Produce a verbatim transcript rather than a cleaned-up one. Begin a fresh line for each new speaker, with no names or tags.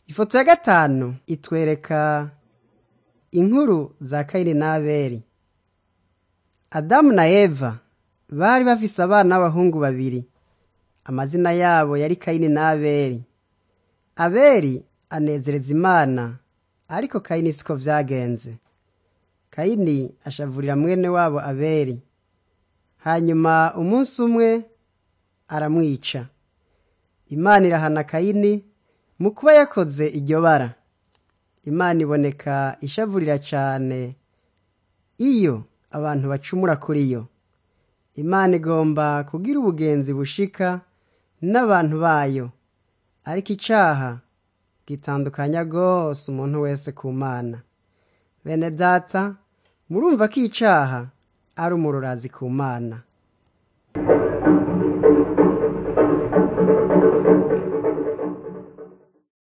Ifoto ya gatanu itwereka inkuru za Kayini na Abeli. Adamu na Eva bari bafise abana b'abahungu babiri. Amazina yabo yari Kayini na Abeli. Abeli anezereza Imana, ariko Kayini siko vyagenze. Kayini ashavurira mwene wabo Abeli. Hanyuma umunsi umwe aramwica. Imana irahana Kayini mu kuba yakoze iryo bara. Imana iboneka ishavurira cane iyo abantu bacumura kuri yo. Imana igomba kugira ubugenzi bushika n'abantu bayo, ariko icaha gitandukanya gose umuntu wese ku Mana. Bene data, murumva ko icaha ari umururazi ku Mana.